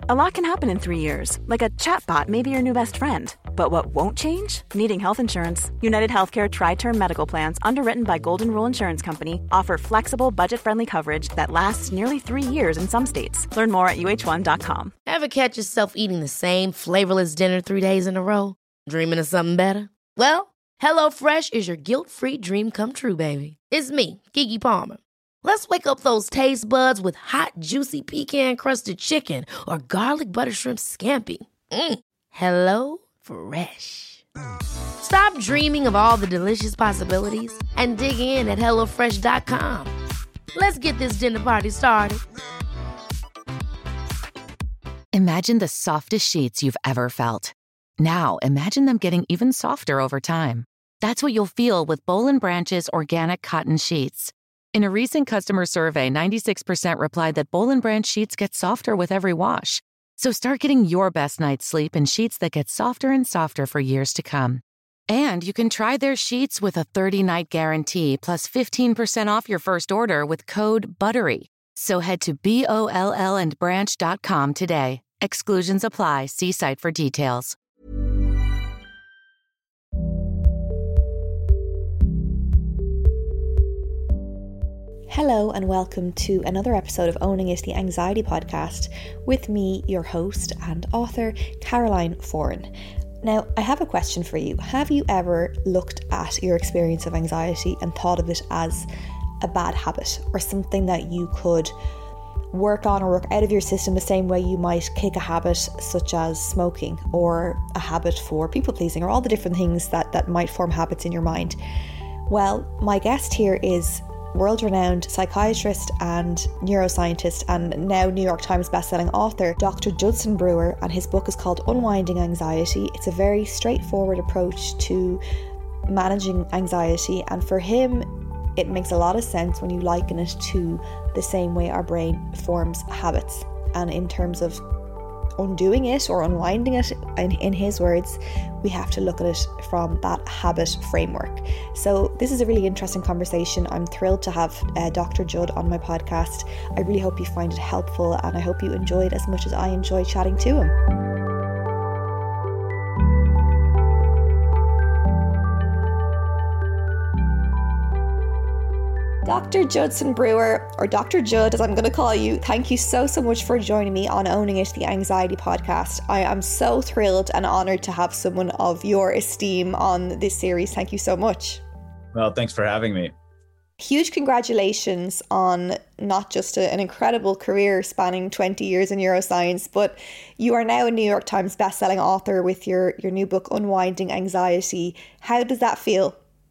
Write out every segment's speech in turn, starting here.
A lot can happen in 3 years, like a chatbot may be your new best friend. But what won't change? Needing health insurance. United Healthcare Tri-Term Medical Plans, underwritten by Golden Rule Insurance Company, offer flexible, budget-friendly coverage that lasts nearly 3 years in some states. Learn more at uh1.com. Ever catch yourself eating the same flavorless dinner 3 days in a row? Dreaming of something better? Well, HelloFresh is your guilt-free dream come true, baby. It's me, Keke Palmer. Let's wake up those taste buds with hot, juicy pecan-crusted chicken or garlic butter shrimp scampi. Hello Fresh. Stop dreaming of all the delicious possibilities and dig in at HelloFresh.com. Let's get this dinner party started. Imagine the softest sheets you've ever felt. Now, imagine them getting even softer over time. That's what you'll feel with Boll & Branch's organic cotton sheets. In a recent customer survey, 96% replied that Boll & Branch sheets get softer with every wash. So start getting your best night's sleep in sheets that get softer and softer for years to come. And you can try their sheets with a 30-night guarantee plus 15% off your first order with code BUTTERY. So head to BOLLandbranch.com today. Exclusions apply. See site for details. Hello and welcome to another episode of Owning It, the Anxiety Podcast, with me, your host and author, Caroline Foran. Now, I have a question for you. Have you ever looked at your experience of anxiety and thought of it as a bad habit or something that you could work on or work out of your system the same way you might kick a habit such as smoking or a habit for people pleasing or all the different things that might form habits in your mind? Well, my guest here is world-renowned psychiatrist and neuroscientist and now New York Times bestselling author, Dr. Judson Brewer, and his book is called Unwinding Anxiety. It's a very straightforward approach to managing anxiety, and for him, it makes a lot of sense when you liken it to the same way our brain forms habits. And in terms of undoing it or unwinding it, in his words, we have to look at it from that habit framework. So this is a really interesting conversation. I'm thrilled to have Dr. Judd on my podcast. I really hope you find it helpful, and I hope you enjoyed as much as I enjoyed chatting to him. Dr. Judson Brewer, or Dr. Judd as I'm going to call you, thank you so much for joining me on Owning It, the Anxiety Podcast. I am so thrilled and honoured to have someone of your esteem on this series. Thank you so much. Well, thanks for having me. Huge congratulations on not just an incredible career spanning 20 years in neuroscience, but you are now a New York Times bestselling author with your new book, Unwinding Anxiety. How does that feel?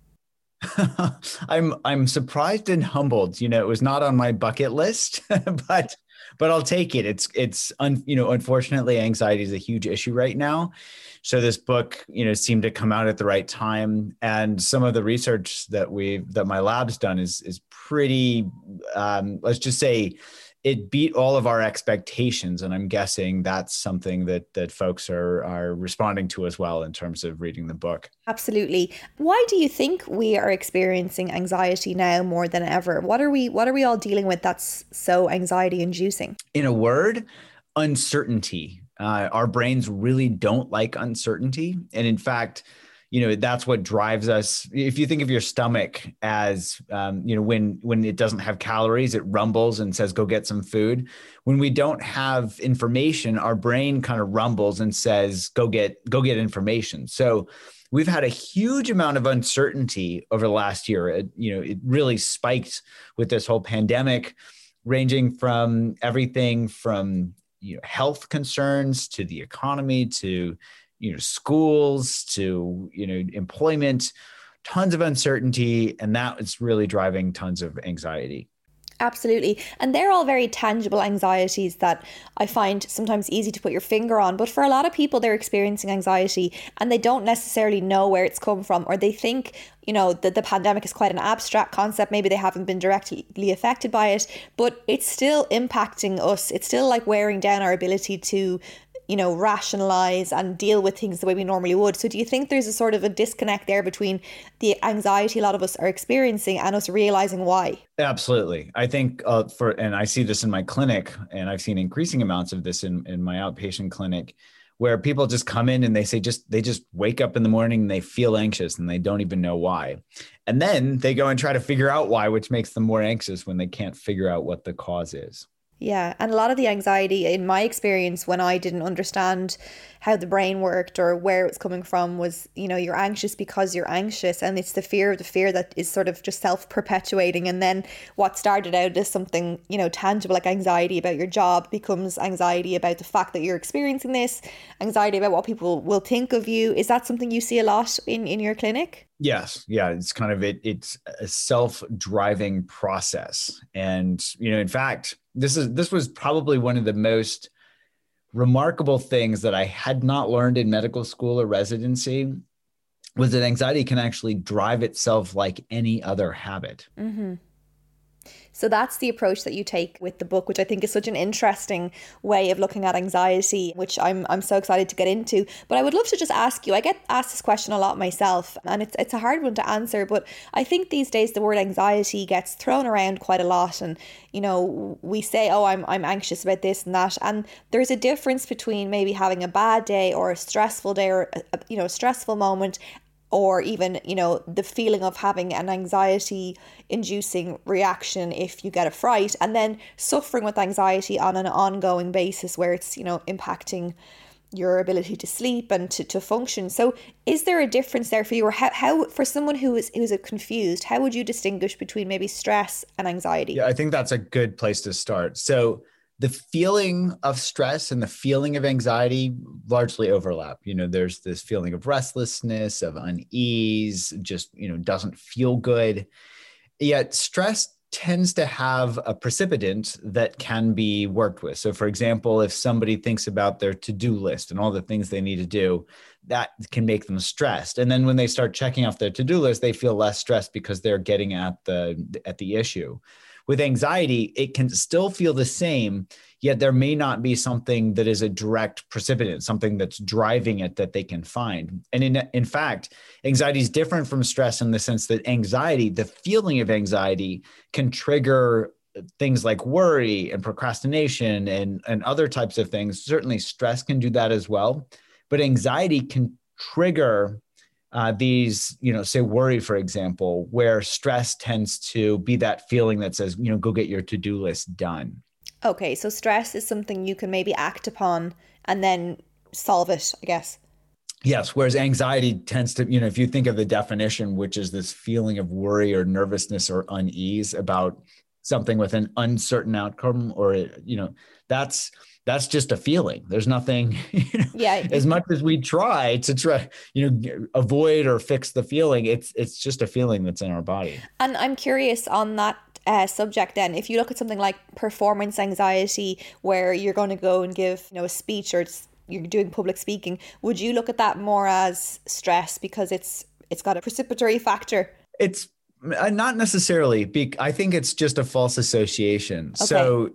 I'm surprised and humbled. You know, it was not on my bucket list, but I'll take it. Unfortunately, anxiety is a huge issue right now. So this book, seemed to come out at the right time, and some of the research that my lab's done is pretty. Let's just say, it beat all of our expectations, and I'm guessing that's something that folks are responding to as well in terms of reading the book. Absolutely. Why do you think we are experiencing anxiety now more than ever? What are we all dealing with that's so anxiety inducing? In a word, uncertainty. Our brains really don't like uncertainty, and in fact, that's what drives us. If you think of your stomach as, when it doesn't have calories, it rumbles and says, go get some food. When we don't have information, our brain kind of rumbles and says, go get information. So we've had a huge amount of uncertainty over the last year. It really spiked with this whole pandemic, ranging from everything from, health concerns to the economy to schools to, employment, tons of uncertainty. And that is really driving tons of anxiety. Absolutely. And they're all very tangible anxieties that I find sometimes easy to put your finger on. But for a lot of people, they're experiencing anxiety and they don't necessarily know where it's come from, or they think, that the pandemic is quite an abstract concept. Maybe they haven't been directly affected by it, but it's still impacting us. It's still like wearing down our ability to rationalize and deal with things the way we normally would. So do you think there's a sort of a disconnect there between the anxiety a lot of us are experiencing and us realizing why? Absolutely. I think and I see this in my clinic, and I've seen increasing amounts of this in my outpatient clinic, where people just come in and they say they just wake up in the morning and they feel anxious and they don't even know why. And then they go and try to figure out why, which makes them more anxious when they can't figure out what the cause is. Yeah. And a lot of the anxiety, in my experience, when I didn't understand how the brain worked or where it was coming from, was, you're anxious because you're anxious. And it's the fear of the fear that is sort of just self-perpetuating. And then what started out as something, tangible, like anxiety about your job, becomes anxiety about the fact that you're experiencing this, anxiety about what people will think of you. Is that something you see a lot in your clinic? Yes. Yeah. It's kind of it's a self-driving process. And, in fact, this was probably one of the most remarkable things that I had not learned in medical school or residency, was that anxiety can actually drive itself like any other habit. Mm-hmm. So that's the approach that you take with the book, which I think is such an interesting way of looking at anxiety, which I'm so excited to get into. But I would love to just ask you, I get asked this question a lot myself, and it's a hard one to answer, but I think these days the word anxiety gets thrown around quite a lot. And, we say, oh, I'm anxious about this and that. And there's a difference between maybe having a bad day or a stressful day or, a stressful moment, or even, the feeling of having an anxiety inducing reaction if you get a fright, and then suffering with anxiety on an ongoing basis where it's, impacting your ability to sleep and to function. So is there a difference there for you? Or how for someone who's confused, how would you distinguish between maybe stress and anxiety? Yeah, I think that's a good place to start. So the feeling of stress and the feeling of anxiety largely overlap. There's this feeling of restlessness, of unease, just, doesn't feel good. Yet stress tends to have a precipitant that can be worked with. So for example, if somebody thinks about their to-do list and all the things they need to do, that can make them stressed. And then when they start checking off their to-do list, they feel less stressed because they're getting at the issue. With anxiety, it can still feel the same, yet there may not be something that is a direct precipitant, something that's driving it that they can find. And in fact, anxiety is different from stress in the sense that anxiety, the feeling of anxiety, can trigger things like worry and procrastination and other types of things. Certainly stress can do that as well, but anxiety can trigger these, say worry, for example, where stress tends to be that feeling that says, go get your to-do list done. Okay, so stress is something you can maybe act upon and then solve it, I guess. Yes, whereas anxiety tends to, if you think of the definition, which is this feeling of worry or nervousness or unease about something with an uncertain outcome, or, that's just a feeling. There's nothing, as much as we try, avoid or fix the feeling, it's just a feeling that's in our body. And I'm curious on that subject then, if you look at something like performance anxiety, where you're going to go and give, a speech, or you're doing public speaking, would you look at that more as stress because it's got a precipitory factor? It's not necessarily. I think it's just a false association. Okay. So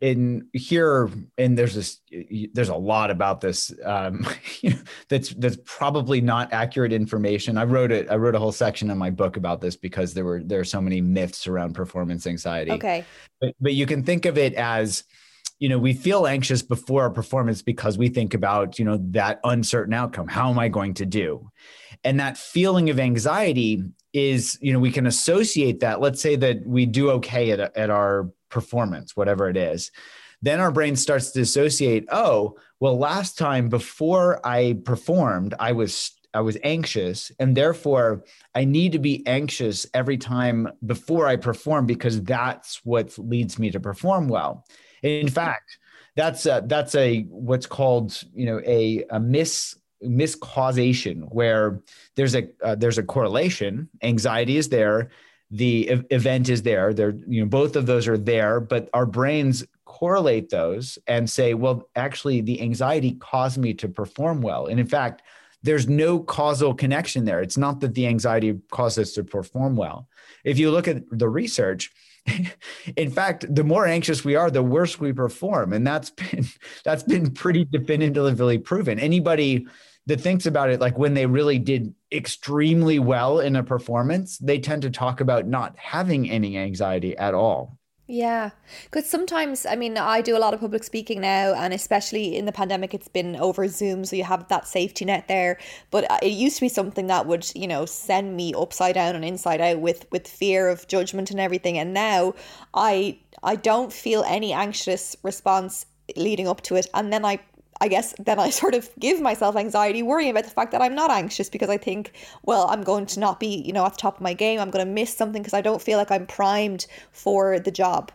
there's a lot about this that's probably not accurate information. I wrote a whole section in my book about this because there are so many myths around performance anxiety. Okay. But you can think of it as, we feel anxious before a performance because we think about, that uncertain outcome. How am I going to do? And that feeling of anxiety is, we can associate that. Let's say that we do okay at our performance, whatever it is. Then our brain starts to associate, oh, well, last time before I performed, I was anxious, and therefore I need to be anxious every time before I perform because that's what leads me to perform well. In fact, that's what's called, a miscausation, where there's a correlation. Anxiety is there, the event is there. Both of those are there, but our brains correlate those and say, well, actually, the anxiety caused me to perform well. And in fact, there's no causal connection there. It's not that the anxiety caused us to perform well. If you look at the research, in fact, the more anxious we are, the worse we perform. And that's been pretty definitively proven. Anybody that thinks about it, like when they really did extremely well in a performance, they tend to talk about not having any anxiety at all. Yeah, because sometimes, I mean, I do a lot of public speaking now, and especially in the pandemic, it's been over Zoom, so you have that safety net there. But it used to be something that would, send me upside down and inside out with fear of judgment and everything. And now I don't feel any anxious response leading up to it, and then I guess then I sort of give myself anxiety, worrying about the fact that I'm not anxious, because I think, well, I'm going to not be, at the top of my game. I'm going to miss something because I don't feel like I'm primed for the job.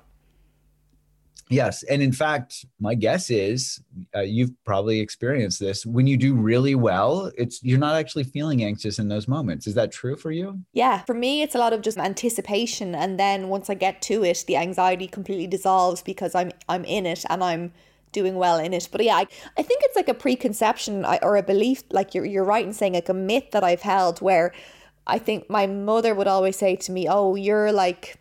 Yes. And in fact, my guess is you've probably experienced this. When you do really well, you're not actually feeling anxious in those moments. Is that true for you? Yeah, for me, it's a lot of just anticipation. And then once I get to it, the anxiety completely dissolves because I'm in it and I'm doing well in it. But yeah, I think it's like a preconception or a belief, like you're right in saying, like a myth that I've held, where I think my mother would always say to me, oh, you're like,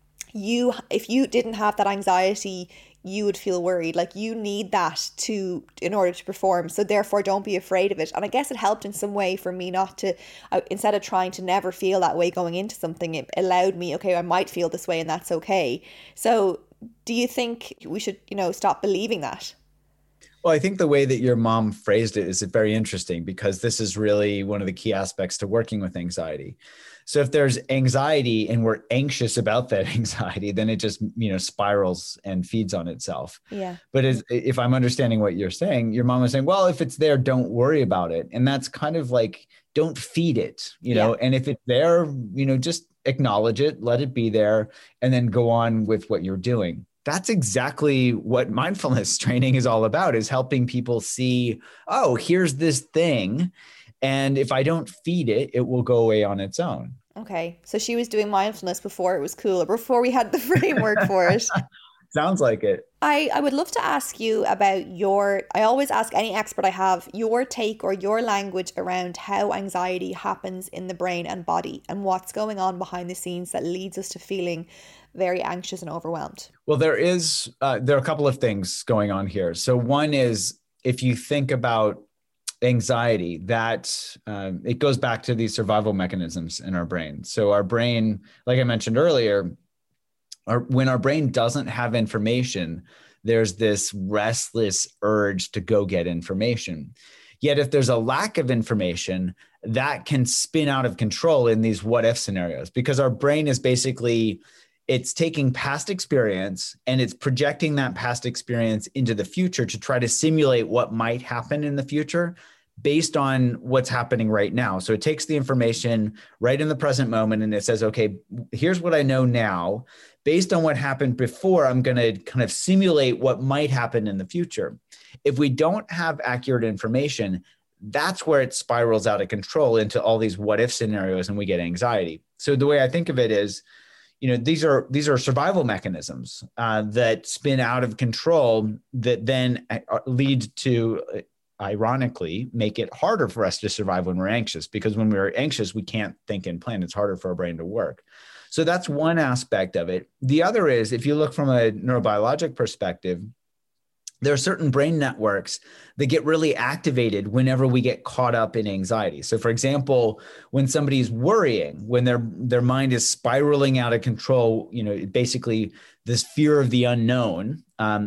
if you didn't have that anxiety, you would feel worried. Like you need that in order to perform. So therefore don't be afraid of it. And I guess it helped in some way for me not to, instead of trying to never feel that way going into something, it allowed me, okay, I might feel this way and that's okay. So do you think we should, stop believing that? Well, I think the way that your mom phrased it is very interesting, because this is really one of the key aspects to working with anxiety. So if there's anxiety and we're anxious about that anxiety, then it just, spirals and feeds on itself. Yeah. But if I'm understanding what you're saying, your mom was saying, well, if it's there, don't worry about it. And that's kind of like, don't feed it, and if it's there, just acknowledge it, let it be there, and then go on with what you're doing. That's exactly what mindfulness training is all about, is helping people see, oh, here's this thing. And if I don't feed it, it will go away on its own. Okay. So she was doing mindfulness before it was cool, or before we had the framework for it. Sounds like it. I would love to ask you about I always ask any expert I have, your take or your language around how anxiety happens in the brain and body, and what's going on behind the scenes that leads us to feeling very anxious and overwhelmed. Well, there are a couple of things going on here. So one is, if you think about anxiety, that it goes back to these survival mechanisms in our brain. So our brain, like I mentioned earlier, when our brain doesn't have information, there's this restless urge to go get information. Yet if there's a lack of information, that can spin out of control in these what if scenarios, because our brain is basically, it's taking past experience and it's projecting that past experience into the future to try to simulate what might happen in the future based on what's happening right now. So it takes the information right in the present moment and it says, okay, here's what I know now. Based on what happened before, I'm going to kind of simulate what might happen in the future. If we don't have accurate information, that's where it spirals out of control into all these what if scenarios and we get anxiety. So the way I think of it is, these are survival mechanisms that spin out of control that then lead to, ironically, make it harder for us to survive when we're anxious, because when we're anxious, we can't think and plan. It's harder for our brain to work. So that's one aspect of it. The other is, if you look from a neurobiologic perspective, there are certain brain networks that get really activated whenever we get caught up in anxiety. So for example, when somebody's worrying, when their mind is spiraling out of control, basically this fear of the unknown,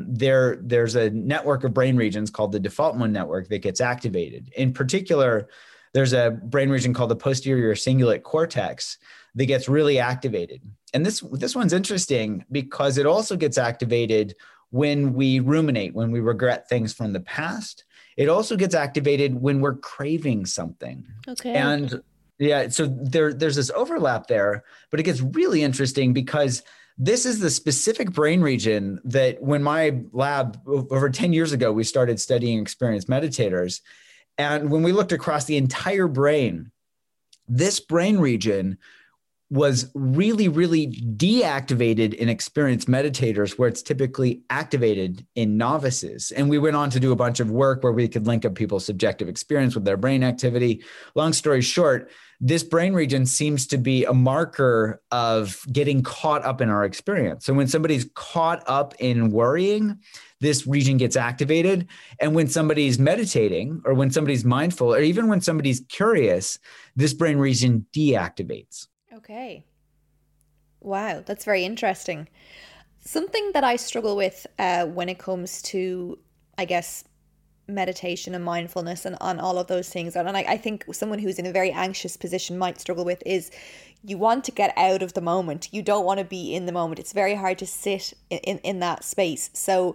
there's a network of brain regions called the default mode network that gets activated. In particular, there's a brain region called the posterior cingulate cortex that gets really activated. And this one's interesting because it also gets activated when we ruminate, when we regret things from the past. It also gets activated when we're craving something. Okay. And yeah, so there's this overlap there, but it gets really interesting because this is the specific brain region that when my lab over 10 years ago, we started studying experienced meditators. And when we looked across the entire brain, this brain region was really, really deactivated in experienced meditators, where it's typically activated in novices. And we went on to do a bunch of work where we could link up people's subjective experience with their brain activity. Long story short, this brain region seems to be a marker of getting caught up in our experience. So when somebody's caught up in worrying, this region gets activated. And when somebody's meditating, or when somebody's mindful, or even when somebody's curious, this brain region deactivates. Okay. Wow, that's very interesting. Something that I struggle with when it comes to, I guess, meditation and mindfulness and on all of those things, and I think someone who's in a very anxious position might struggle with, is you want to get out of the moment. You don't want to be in the moment. It's very hard to sit in that space. So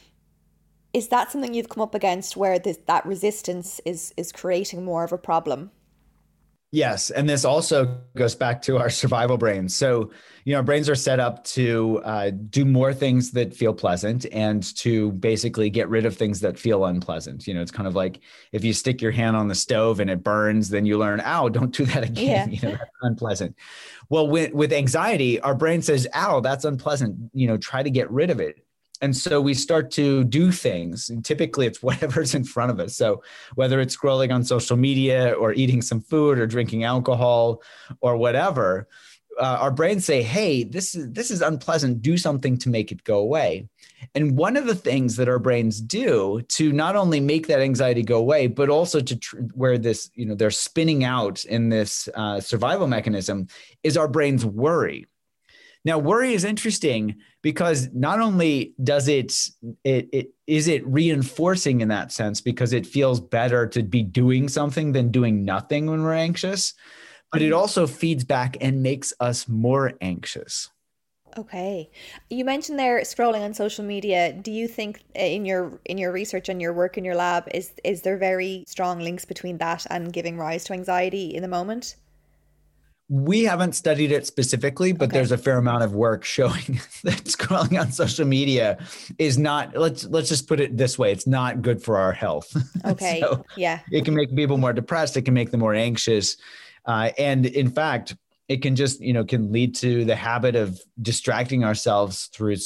is that something you've come up against, where that resistance is creating more of a problem? Yes. And this also goes back to our survival brains. So, our brains are set up to do more things that feel pleasant and to basically get rid of things that feel unpleasant. It's kind of like if you stick your hand on the stove and it burns, then you learn, ow, don't do that again. Yeah. That's unpleasant. Well, with anxiety, our brain says, ow, that's unpleasant. Try to get rid of it. And so we start to do things, and typically it's whatever's in front of us. So whether it's scrolling on social media or eating some food or drinking alcohol or whatever, our brains say, hey, this is unpleasant. Do something to make it go away. And one of the things that our brains do to not only make that anxiety go away, but also to where this, they're spinning out in this survival mechanism, is our brains worry. Now, worry is interesting because not only does is it reinforcing in that sense, because it feels better to be doing something than doing nothing when we're anxious, but it also feeds back and makes us more anxious. Okay. You mentioned there scrolling on social media. Do you think in your research and your work in your lab, is there very strong links between that and giving rise to anxiety in the moment? We haven't studied it specifically, but There's a fair amount of work showing that scrolling on social media is not, let's just put it this way, it's not good for our health. Okay. So yeah. It can make people more depressed. It can make them more anxious. And in fact, it can just, can lead to the habit of distracting ourselves through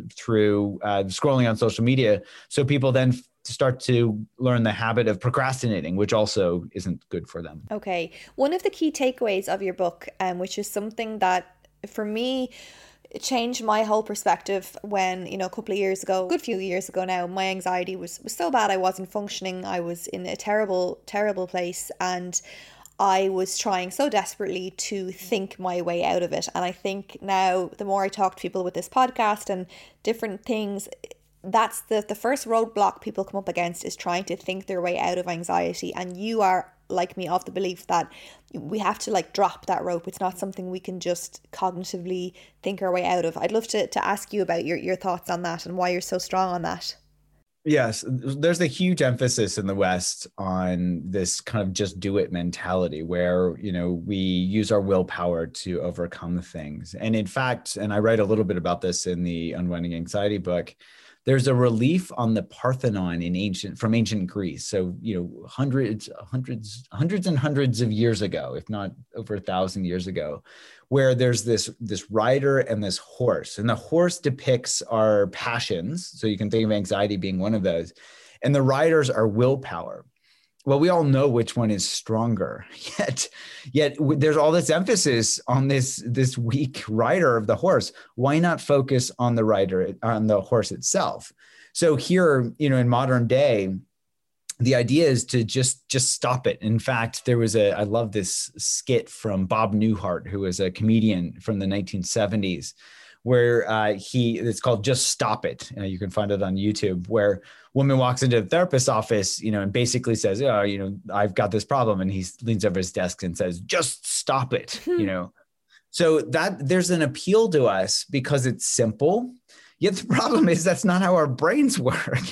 scrolling on social media. So people then start to learn the habit of procrastinating, which also isn't good for them. Okay. One of the key takeaways of your book, which is something that for me changed my whole perspective when, a couple of years ago, a good few years ago now, my anxiety was so bad I wasn't functioning. I was in a terrible, terrible place, and I was trying so desperately to think my way out of it. And I think now, the more I talk to people with this podcast and different things, that's the first roadblock people come up against, is trying to think their way out of anxiety. And you are, like me, of the belief that we have to drop that rope. It's not something we can just cognitively think our way out of. I'd love to ask you about your thoughts on that and why you're so strong on that. Yes, there's a huge emphasis in the West on this kind of just do it mentality where, we use our willpower to overcome things. And in fact, and I write a little bit about this in the Unwinding Anxiety book, there's a relief on the Parthenon from ancient Greece. So, hundreds and hundreds of years ago, if not over 1,000 years ago, where there's this rider and this horse, and the horse depicts our passions. So you can think of anxiety being one of those, and the riders are willpower. Well, we all know which one is stronger, yet there's all this emphasis on this weak rider of the horse. Why not focus on the rider, on the horse itself? So here, in modern day, the idea is to just stop it. In fact, I love this skit from Bob Newhart, who was a comedian from the 1970s, where it's called Just Stop It. You can find it on YouTube, where a woman walks into the therapist's office, and basically says, oh, I've got this problem. And he leans over his desk and says, just stop it, So that there's an appeal to us because it's simple. Yet the problem is that's not how our brains work.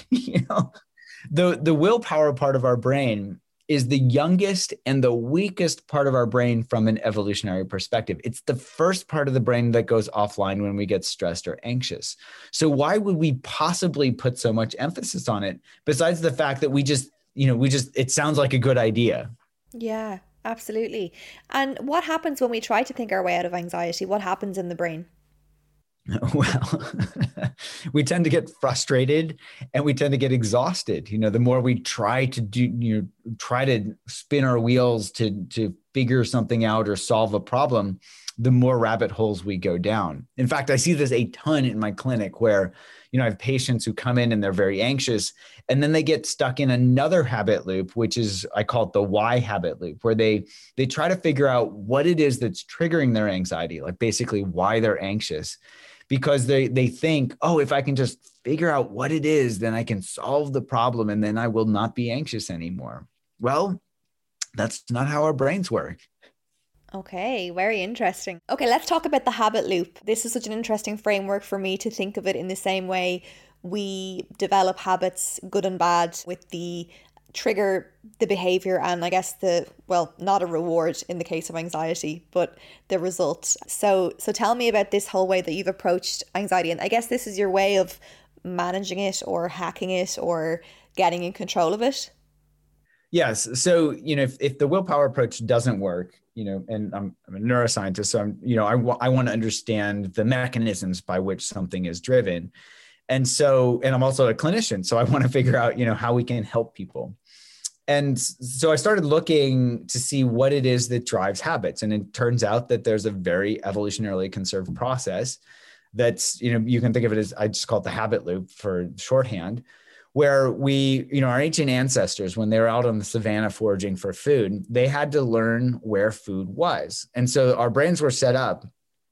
The willpower part of our brain is the youngest and the weakest part of our brain from an evolutionary perspective. It's the first part of the brain that goes offline when we get stressed or anxious. So why would we possibly put so much emphasis on it, besides the fact that it sounds like a good idea? Yeah. Absolutely. And what happens when we try to think our way out of anxiety? What happens in the brain? Well, we tend to get frustrated and we tend to get exhausted. The more we try to try to spin our wheels to figure something out or solve a problem, the more rabbit holes we go down. In fact, I see this a ton in my clinic where, I have patients who come in and they're very anxious, and then they get stuck in another habit loop, which is, I call it the why habit loop, where they try to figure out what it is that's triggering their anxiety, like basically why they're anxious. Because they think, oh, if I can just figure out what it is, then I can solve the problem and then I will not be anxious anymore. Well, that's not how our brains work. Okay, very interesting. Okay, let's talk about the habit loop. This is such an interesting framework for me to think of it in the same way we develop habits, good and bad, with the trigger, the behavior, and I guess not a reward in the case of anxiety, but the result. So tell me about this whole way that you've approached anxiety. And I guess this is your way of managing it or hacking it or getting in control of it. Yes. So, if the willpower approach doesn't work, and I'm a neuroscientist, so I want to understand the mechanisms by which something is driven. And I'm also a clinician, so I want to figure out, how we can help people. And so I started looking to see what it is that drives habits. And it turns out that there's a very evolutionarily conserved process that's, you can think of it as, I just call it the habit loop for shorthand, where our ancient ancestors, when they were out on the savannah foraging for food, they had to learn where food was. And so our brains were set up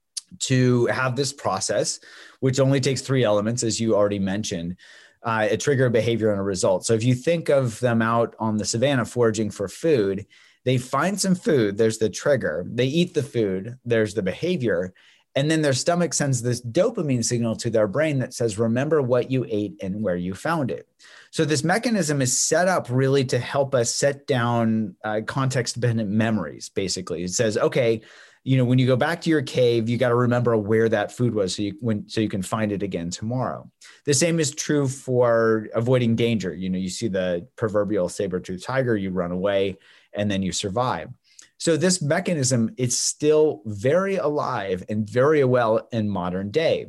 to have this process, which only takes 3 elements, as you already mentioned, a trigger, a behavior, and a result. So if you think of them out on the savannah foraging for food, they find some food, there's the trigger, they eat the food, there's the behavior, and then their stomach sends this dopamine signal to their brain that says, remember what you ate and where you found it. So this mechanism is set up really to help us set down context-dependent memories, basically. It says, okay, when you go back to your cave, you got to remember where that food was so you can find it again tomorrow. The same is true for avoiding danger. You see the proverbial saber-toothed tiger, you run away and then you survive. So this mechanism is still very alive and very well in modern day.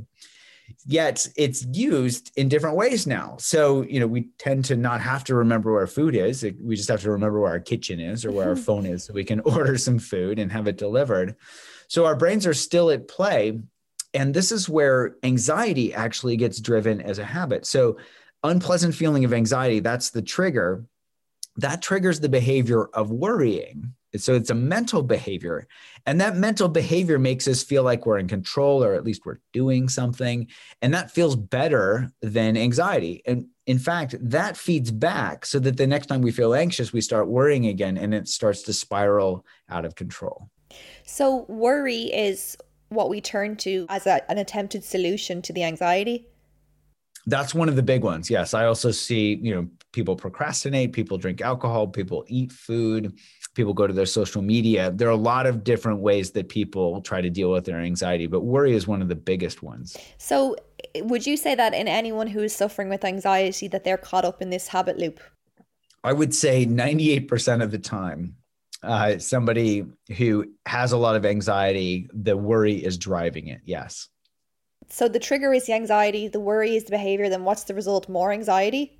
Yet it's used in different ways now. So, we tend to not have to remember where food is. We just have to remember where our kitchen is or where our phone is so we can order some food and have it delivered. So our brains are still at play. And this is where anxiety actually gets driven as a habit. So unpleasant feeling of anxiety, that's the trigger. That triggers the behavior of worrying. So it's a mental behavior, and that mental behavior makes us feel like we're in control, or at least we're doing something. And that feels better than anxiety. And in fact, that feeds back so that the next time we feel anxious, we start worrying again, and it starts to spiral out of control. So worry is what we turn to as an attempted solution to the anxiety. That's one of the big ones. Yes. I also see, people procrastinate, people drink alcohol, people eat food, people go to their social media. There are a lot of different ways that people try to deal with their anxiety, but worry is one of the biggest ones. So would you say that in anyone who is suffering with anxiety that they're caught up in this habit loop? I would say 98% of the time, somebody who has a lot of anxiety, the worry is driving it. Yes. So the trigger is the anxiety, the worry is the behavior, then what's the result? More anxiety?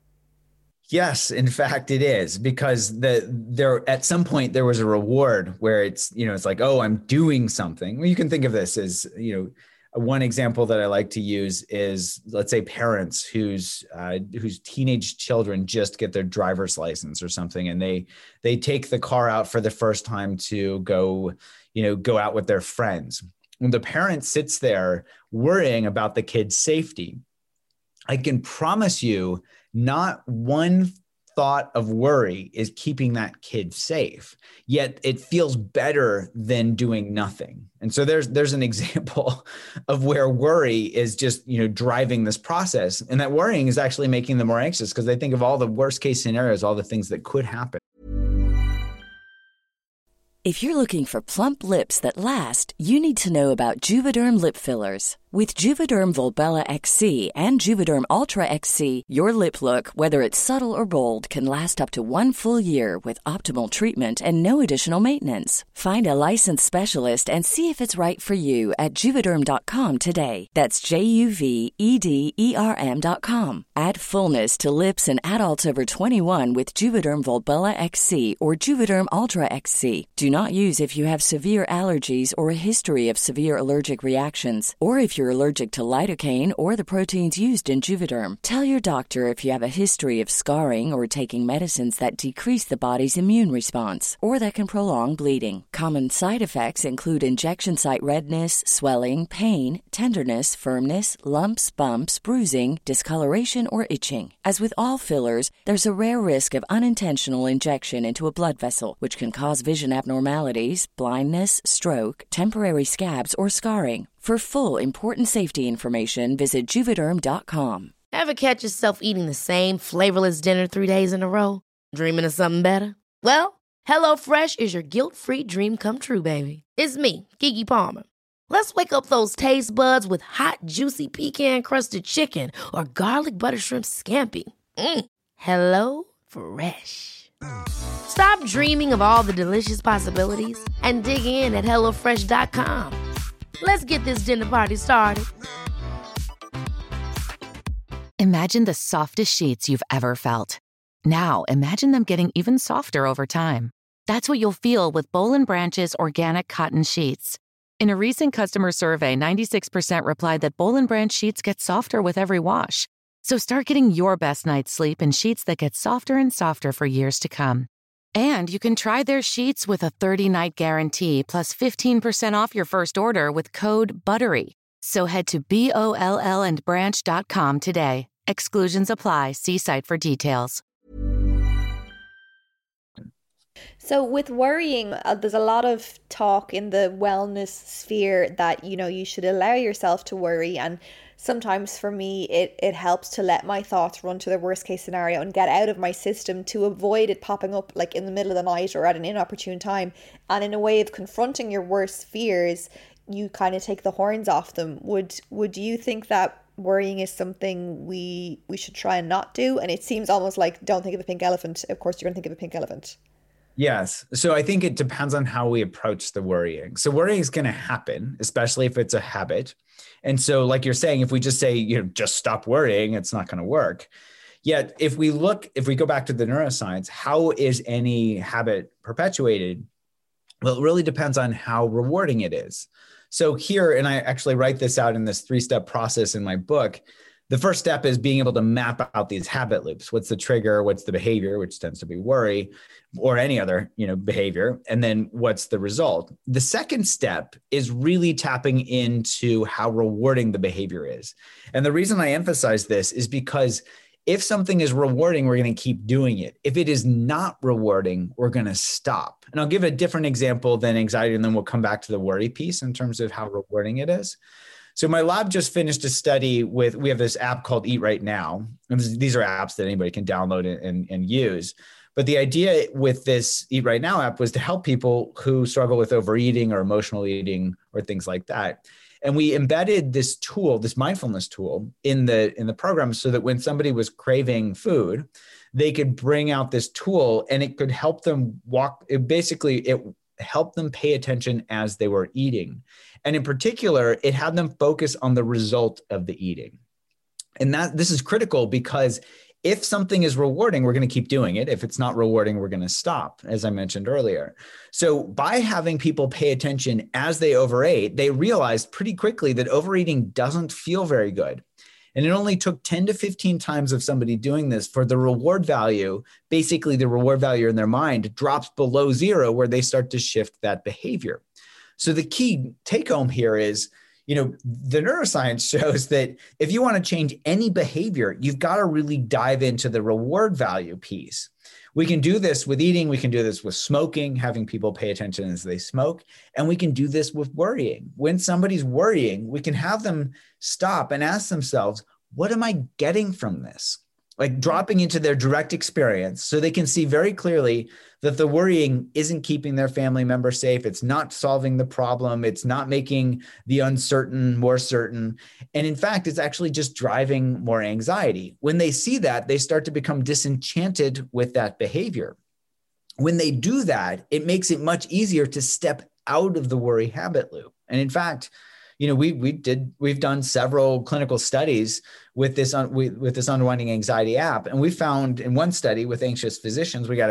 Yes, in fact, it is, because there at some point there was a reward where it's like, oh, I'm doing something. Well, you can think of this as, one example that I like to use is, let's say, parents whose teenage children just get their driver's license or something, and they take the car out for the first time to go out with their friends. When the parent sits there worrying about the kid's safety, I can promise you not one thought of worry is keeping that kid safe, yet it feels better than doing nothing. And so there's an example of where worry is just, driving this process. And that worrying is actually making them more anxious because they think of all the worst case scenarios, all the things that could happen. If you're looking for plump lips that last, you need to know about Juvederm lip fillers. With Juvederm Volbella XC and Juvederm Ultra XC, your lip look, whether it's subtle or bold, can last up to 1 full year with optimal treatment and no additional maintenance. Find a licensed specialist and see if it's right for you at Juvederm.com today. That's JUVEDERM.com. Add fullness to lips in adults over 21 with Juvederm Volbella XC or Juvederm Ultra XC. Do not use if you have severe allergies or a history of severe allergic reactions, or if you're allergic to lidocaine or the proteins used in Juvederm. Tell your doctor if you have a history of scarring or taking medicines that decrease the body's immune response or that can prolong bleeding. Common side effects include injection site redness, swelling, pain, tenderness, firmness, lumps, bumps, bruising, discoloration, or itching. As with all fillers, there's a rare risk of unintentional injection into a blood vessel, which can cause vision abnormalities, blindness, stroke, temporary scabs, or scarring. For full, important safety information, visit Juvederm.com. Ever catch yourself eating the same flavorless dinner 3 days in a row? Dreaming of something better? Well, HelloFresh is your guilt-free dream come true, baby. It's me, Keke Palmer. Let's wake up those taste buds with hot, juicy pecan-crusted chicken or garlic butter shrimp scampi. Hello Fresh. Stop dreaming of all the delicious possibilities and dig in at HelloFresh.com. Let's get this dinner party started. Imagine the softest sheets you've ever felt. Now, imagine them getting even softer over time. That's what you'll feel with Boll & Branch's organic cotton sheets. In a recent customer survey, 96% replied that Boll & Branch sheets get softer with every wash. So start getting your best night's sleep in sheets that get softer and softer for years to come. And you can try their sheets with a 30-night guarantee plus 15% off your first order with code BUTTERY. So head to BOLLandbranch.com today. Exclusions apply. See site for details. So with worrying, there's a lot of talk in the wellness sphere that, you should allow yourself to worry. And sometimes for me, it helps to let my thoughts run to the worst case scenario and get out of my system to avoid it popping up like in the middle of the night or at an inopportune time. And in a way of confronting your worst fears, you kind of take the horns off them. Would you think that worrying is something we should try and not do? And it seems almost like, don't think of a pink elephant. Of course, you're going to think of a pink elephant. Yes. So I think it depends on how we approach the worrying. So worrying is going to happen, especially if it's a habit. And so like you're saying, if we just say, just stop worrying, it's not going to work. Yet if we go back to the neuroscience, how is any habit perpetuated? Well, it really depends on how rewarding it is. So here, and I actually write this out in this 3-step process in my book. The first step is being able to map out these habit loops. What's the trigger? What's the behavior, which tends to be worry or any other, behavior? And then what's the result? The second step is really tapping into how rewarding the behavior is. And the reason I emphasize this is because if something is rewarding, we're going to keep doing it. If it is not rewarding, we're going to stop. And I'll give a different example than anxiety, and then we'll come back to the worry piece in terms of how rewarding it is. So my lab just finished a study we have this app called Eat Right Now. And these are apps that anybody can download and use. But the idea with this Eat Right Now app was to help people who struggle with overeating or emotional eating or things like that. And we embedded this tool, this mindfulness tool in the program so that when somebody was craving food, they could bring out this tool and it could help them it helped them pay attention as they were eating. And in particular, it had them focus on the result of the eating. And this is critical because if something is rewarding, we're going to keep doing it. If it's not rewarding, we're going to stop, as I mentioned earlier. So by having people pay attention as they overate, they realized pretty quickly that overeating doesn't feel very good. And it only took 10 to 15 times of somebody doing this for the reward value, basically the reward value in their mind drops below zero, where they start to shift that behavior. So the key take home here is, the neuroscience shows that if you want to change any behavior, you've got to really dive into the reward value piece. We can do this with eating. We can do this with smoking, having people pay attention as they smoke. And we can do this with worrying. When somebody's worrying, we can have them stop and ask themselves, what am I getting from this? like dropping into their direct experience so they can see very clearly that the worrying isn't keeping their family member safe. It's not solving the problem. It's not making the uncertain more certain. And in fact, it's actually just driving more anxiety. When they see that, they start to become disenchanted with that behavior. When they do that, it makes it much easier to step out of the worry habit loop. And in fact, we've done several clinical studies with this Unwinding Anxiety app. And we found in one study with anxious physicians, we got a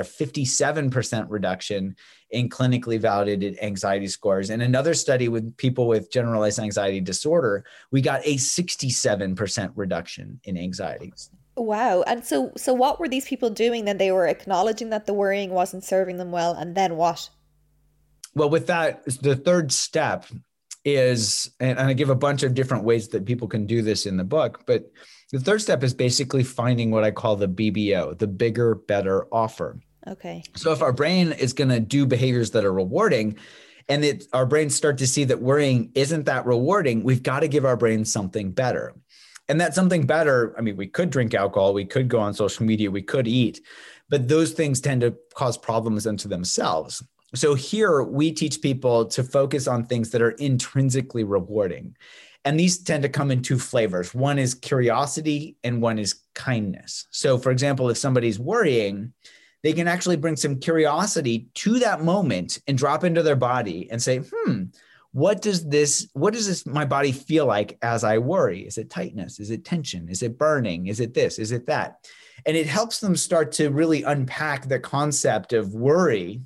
57% reduction in clinically validated anxiety scores. And another study with people with generalized anxiety disorder, we got a 67% reduction in anxieties. Wow. And so what were these people doing then? They were acknowledging that the worrying wasn't serving them well. And then what? Well, with that, the third step is, and I give a bunch of different ways that people can do this in the book, but the third step is basically finding what I call the BBO, the bigger, better offer. Okay. So if our brain is going to do behaviors that are rewarding, and our brains start to see that worrying isn't that rewarding, we've got to give our brain something better. And that something better, I mean, we could drink alcohol, we could go on social media, we could eat, but those things tend to cause problems unto themselves. So here we teach people to focus on things that are intrinsically rewarding. And these tend to come in two flavors. One is curiosity and one is kindness. So for example, if somebody's worrying, they can actually bring some curiosity to that moment and drop into their body and say, what does this my body feel like as I worry? Is it tightness? Is it tension? Is it burning? Is it this? Is it that? And it helps them start to really unpack the concept of worrying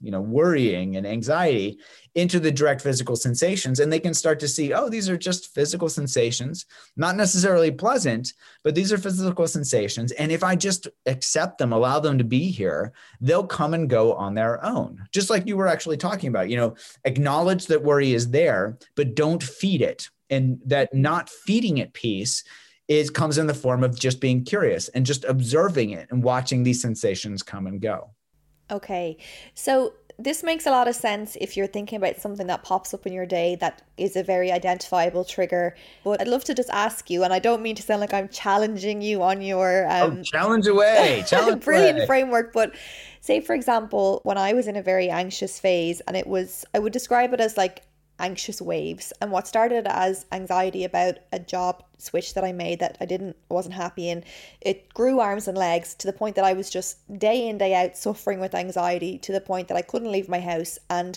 and anxiety into the direct physical sensations. And they can start to see, oh, these are just physical sensations, not necessarily pleasant, but these are physical sensations. And if I just accept them, allow them to be here, they'll come and go on their own. Just like you were actually talking about, acknowledge that worry is there, but don't feed it. And that not feeding it piece comes in the form of just being curious and just observing it and watching these sensations come and go. Okay. So this makes a lot of sense if you're thinking about something that pops up in your day that is a very identifiable trigger. But I'd love to just ask you, and I don't mean to sound like I'm challenging you on your challenge away. Brilliant framework. But say, for example, when I was in a very anxious phase, and I would describe it as like anxious waves. And what started as anxiety about a job switch that I made that I wasn't happy in, it grew arms and legs to the point that I was just day in, day out suffering with anxiety to the point that I couldn't leave my house. And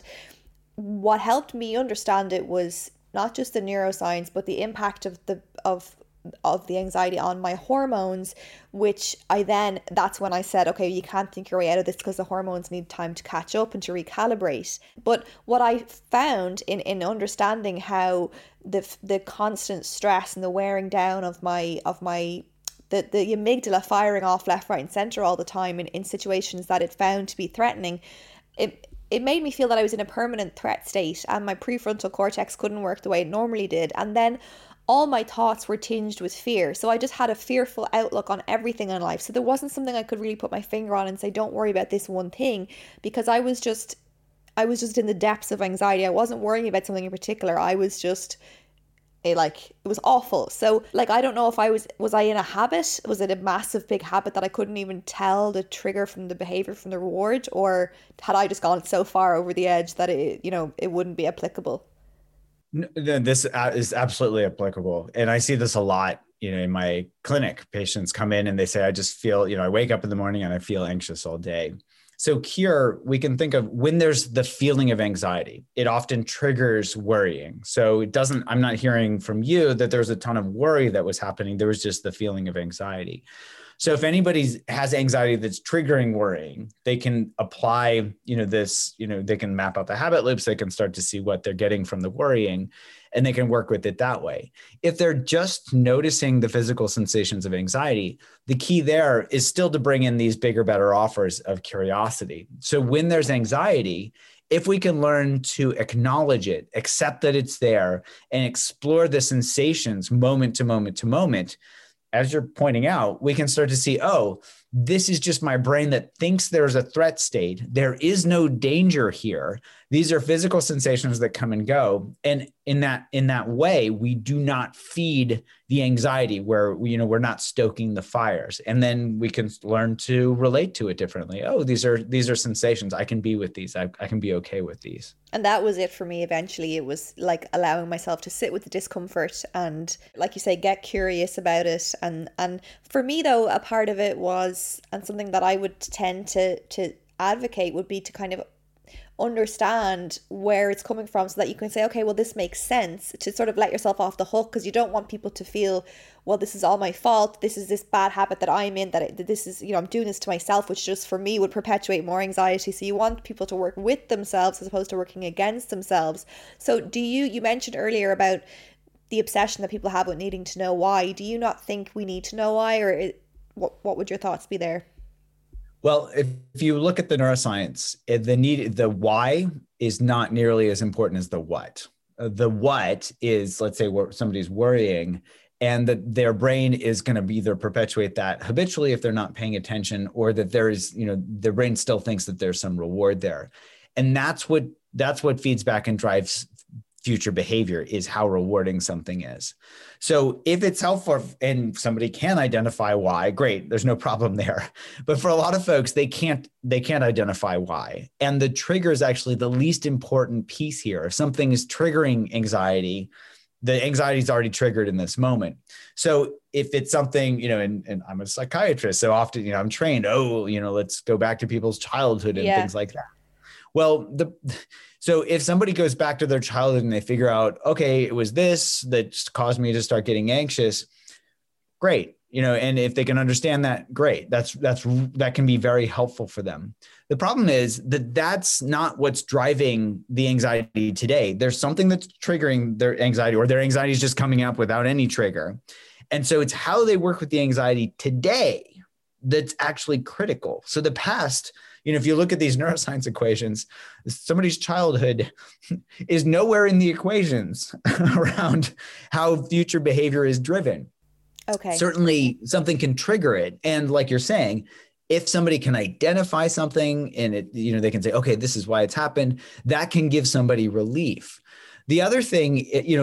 what helped me understand it was not just the neuroscience, but the impact of the anxiety on my hormones, which that's when I said, okay, you can't think your way out of this because the hormones need time to catch up and to recalibrate. But what I found in understanding how the constant stress and the wearing down of the amygdala firing off left, right and center all the time in situations that it found to be threatening, it made me feel that I was in a permanent threat state and my prefrontal cortex couldn't work the way it normally did. And then all my thoughts were tinged with fear. So I just had a fearful outlook on everything in life. So there wasn't something I could really put my finger on and say, don't worry about this one thing, because I was just in the depths of anxiety. I wasn't worrying about something in particular. I was just it was awful. So I don't know if was I in a habit? Was it a massive big habit that I couldn't even tell the trigger from the behavior from the reward? Or had I just gone so far over the edge that it wouldn't be applicable? No, this is absolutely applicable. And I see this a lot, in my clinic. Patients come in and they say, I just feel, I wake up in the morning and I feel anxious all day. So here we can think of when there's the feeling of anxiety, it often triggers worrying. So I'm not hearing from you that there's a ton of worry that was happening. There was just the feeling of anxiety. So if anybody has anxiety that's triggering worrying, they can apply, they can map out the habit loops. They can start to see what they're getting from the worrying, and they can work with it that way. If they're just noticing the physical sensations of anxiety, the key there is still to bring in these bigger, better offers of curiosity. So when there's anxiety, if we can learn to acknowledge it, accept that it's there, and explore the sensations moment to moment to moment, as you're pointing out, we can start to see, oh, this is just my brain that thinks there's a threat state. There is no danger here. These are physical sensations that come and go. And in that way, we do not feed the anxiety where we're not stoking the fires. And then we can learn to relate to it differently. Oh, these are sensations. I can be with these. I can be okay with these. And that was it for me. Eventually, it was like allowing myself to sit with the discomfort and, like you say, get curious about it. And for me, though, a part of it was, and something that I would tend to advocate would be to kind of understand where it's coming from, so that you can say, okay, well, this makes sense, to sort of let yourself off the hook, because you don't want people to feel, well, this is all my fault, this is this bad habit that I'm in, that this is, I'm doing this to myself, which just for me would perpetuate more anxiety. So you want people to work with themselves as opposed to working against themselves. So you mentioned earlier about the obsession that people have with needing to know why. Do you not think we need to know why, or what would your thoughts be there? Well, if you look at the neuroscience, the why is not nearly as important as the what. The what is, let's say, somebody's worrying, and that their brain is going to either perpetuate that habitually if they're not paying attention, or that there is, their brain still thinks that there's some reward there. And that's what feeds back and drives future behavior, is how rewarding something is. So if it's helpful and somebody can identify why, great, there's no problem there. But for a lot of folks, they can't identify why. And the trigger is actually the least important piece here. If something is triggering anxiety, the anxiety is already triggered in this moment. So if it's something, and I'm a psychiatrist, so often, I'm trained, let's go back to people's childhood and things like that. Well, so if somebody goes back to their childhood and they figure out, okay, it was this that caused me to start getting anxious, great. And if they can understand that, great. That can be very helpful for them. The problem is that that's not what's driving the anxiety today. There's something that's triggering their anxiety, or their anxiety is just coming up without any trigger. And so it's how they work with the anxiety today that's actually critical. So the past, if you look at these neuroscience equations, somebody's childhood is nowhere in the equations around how future behavior is driven. Okay. Certainly something can trigger it. And like you're saying, if somebody can identify something and they can say, okay, this is why it's happened, that can give somebody relief. The other thing,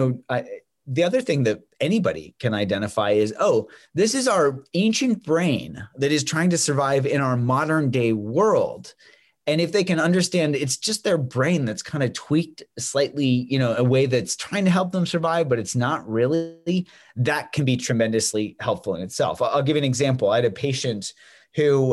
that anybody can identify is, this is our ancient brain that is trying to survive in our modern day world. And if they can understand it's just their brain that's kind of tweaked slightly, a way that's trying to help them survive, but it's not really, that can be tremendously helpful in itself. I'll give you an example. I had a patient who,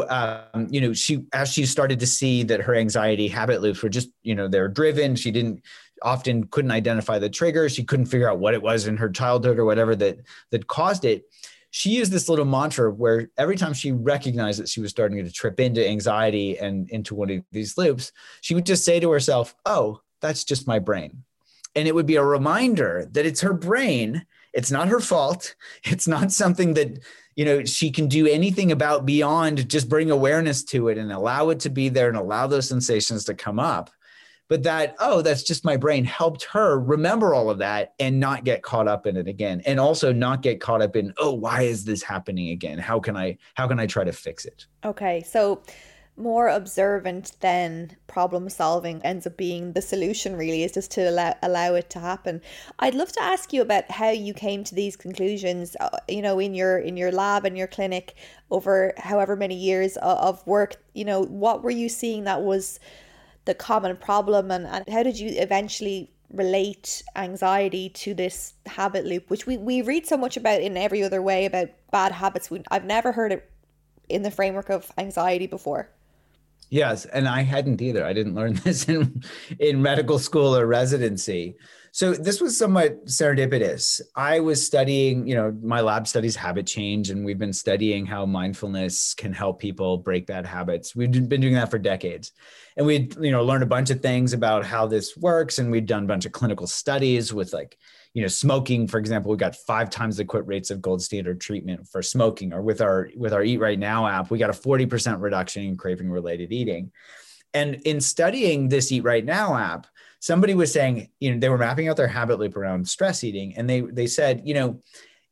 as she started to see that her anxiety habit loops were just, they're driven. She couldn't identify the trigger. She couldn't figure out what it was in her childhood or whatever that caused it. She used this little mantra where every time she recognized that she was starting to trip into anxiety and into one of these loops, she would just say to herself, oh, that's just my brain. And it would be a reminder that it's her brain. It's not her fault. It's not something that, she can do anything about beyond just bring awareness to it and allow it to be there and allow those sensations to come up. But that's just my brain, helped her remember all of that and not get caught up in it again. And also not get caught up in, why is this happening again? How can I try to fix it? Okay. So more observant than problem solving ends up being the solution, really, is just to allow it to happen. I'd love to ask you about how you came to these conclusions, in your lab and your clinic over however many years of work. What were you seeing that was the common problem, and how did you eventually relate anxiety to this habit loop, which we read so much about in every other way about bad habits? I've never heard it in the framework of anxiety before. Yes, and I hadn't either. I didn't learn this in medical school or residency. So this was somewhat serendipitous. I was studying, my lab studies habit change, and we've been studying how mindfulness can help people break bad habits. We've been doing that for decades. And we'd, learned a bunch of things about how this works. And we'd done a bunch of clinical studies with smoking, for example. We got 5 times the quit rates of gold standard treatment for smoking, or with our Eat Right Now app, we got a 40% reduction in craving related eating. And in studying this Eat Right Now app, somebody was saying, they were mapping out their habit loop around stress eating. And they said,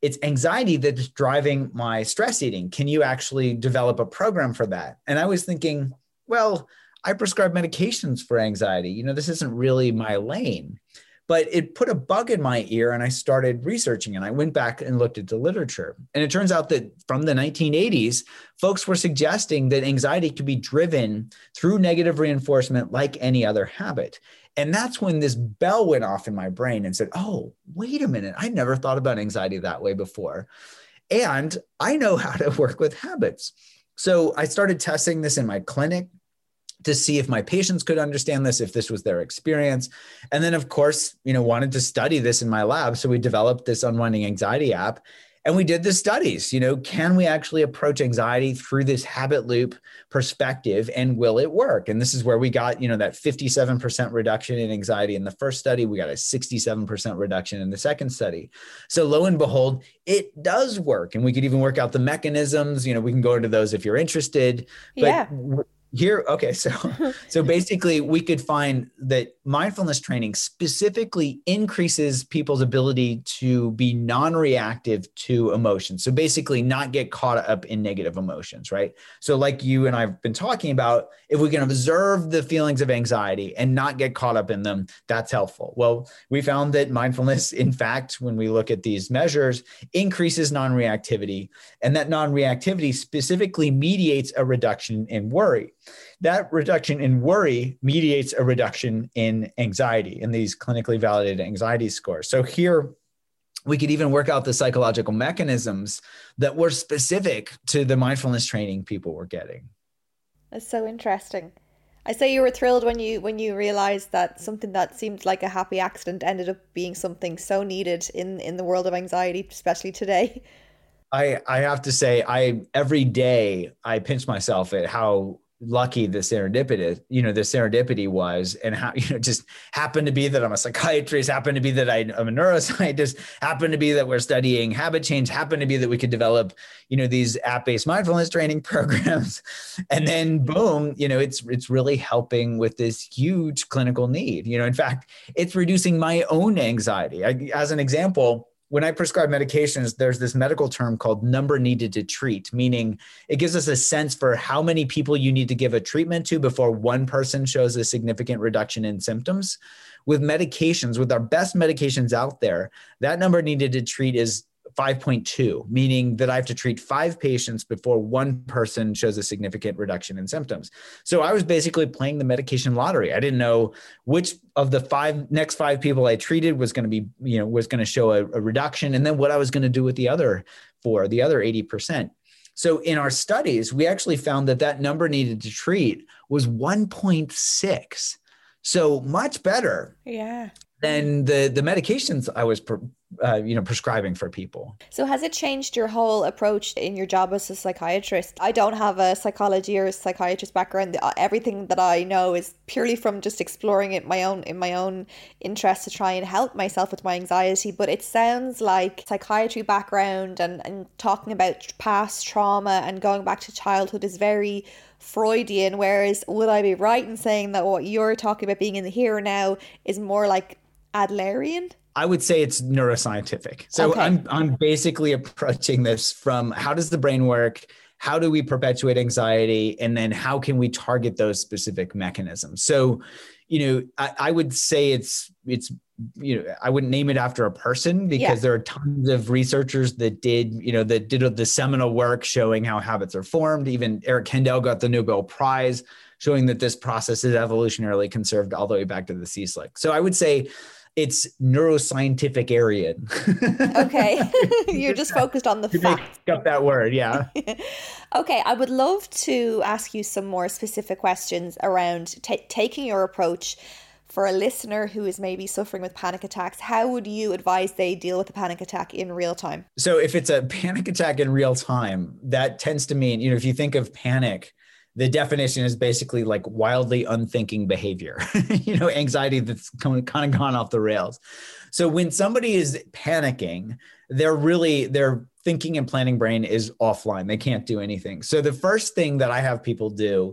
it's anxiety that's driving my stress eating. Can you actually develop a program for that? And I was thinking, well, I prescribe medications for anxiety. This isn't really my lane. But it put a bug in my ear and I started researching, and I went back and looked at the literature. And it turns out that from the 1980s, folks were suggesting that anxiety could be driven through negative reinforcement like any other habit. And that's when this bell went off in my brain and said, oh, wait a minute, I never thought about anxiety that way before. And I know how to work with habits. So I started testing this in my clinic to see if my patients could understand this, if this was their experience. And then, of course, wanted to study this in my lab. So we developed this Unwinding Anxiety app, and we did the studies. Can we actually approach anxiety through this habit loop perspective, and will it work? And this is where we got, that 57% reduction in anxiety in the first study. We got a 67% reduction in the second study. So lo and behold, it does work. And we could even work out the mechanisms. We can go into those if you're interested. But yeah. Here, okay, so basically we could find that mindfulness training specifically increases people's ability to be non-reactive to emotions. So basically not get caught up in negative emotions, right? So like you and I've been talking about, if we can observe the feelings of anxiety and not get caught up in them, that's helpful. Well, we found that mindfulness, in fact, when we look at these measures, increases non-reactivity, and that non-reactivity specifically mediates a reduction in worry. That reduction in worry mediates a reduction in anxiety in these clinically validated anxiety scores. So here we could even work out the psychological mechanisms that were specific to the mindfulness training people were getting. That's so interesting. I say you were thrilled when you realized that something that seemed like a happy accident ended up being something so needed in the world of anxiety, especially today. I have to say, every day I pinch myself at how lucky the serendipity was, and how, just happened to be that I'm a psychiatrist, happened to be that I'm a neuroscientist, happened to be that we're studying habit change, happened to be that we could develop, these app-based mindfulness training programs. And then boom, it's really helping with this huge clinical need. In fact, it's reducing my own anxiety. As an example, when I prescribe medications, there's this medical term called number needed to treat, meaning it gives us a sense for how many people you need to give a treatment to before one person shows a significant reduction in symptoms. With medications, with our best medications out there, that number needed to treat is 5.2, meaning that I have to treat 5 patients before one person shows a significant reduction in symptoms. So I was basically playing the medication lottery. I didn't know which of the next 5 people I treated was going to be, was going to show a reduction, and then what I was going to do with the other 80%. So in our studies, we actually found that number needed to treat was 1.6. So much better. Yeah. Than the medications I was prescribing for people. So has it changed your whole approach in your job as a psychiatrist? I don't have a psychology or a psychiatrist background. Everything that I know is purely from just exploring it in my own interest to try and help myself with my anxiety. But it sounds like psychiatry background and talking about past trauma and going back to childhood is very Freudian, whereas would I be right in saying that what you're talking about being in the here and now is more like Adlerian? I would say it's neuroscientific. So okay. I'm basically approaching this from how does the brain work? How do we perpetuate anxiety? And then how can we target those specific mechanisms? So, I would say it's I wouldn't name it after a person because there are tons of researchers that did the seminal work showing how habits are formed. Even Eric Kandel got the Nobel Prize showing that this process is evolutionarily conserved all the way back to the sea slick. So I would say it's neuroscientific Aryan. Okay. You're just focused on the facts. Make up that word. Yeah. Okay. I would love to ask you some more specific questions around taking your approach for a listener who is maybe suffering with panic attacks. How would you advise they deal with a panic attack in real time? So if it's a panic attack in real time, that tends to mean, if you think of panic, the definition is basically like wildly unthinking behavior, anxiety that's kind of gone off the rails. So when somebody is panicking, their thinking and planning brain is offline. They can't do anything. So the first thing that I have people do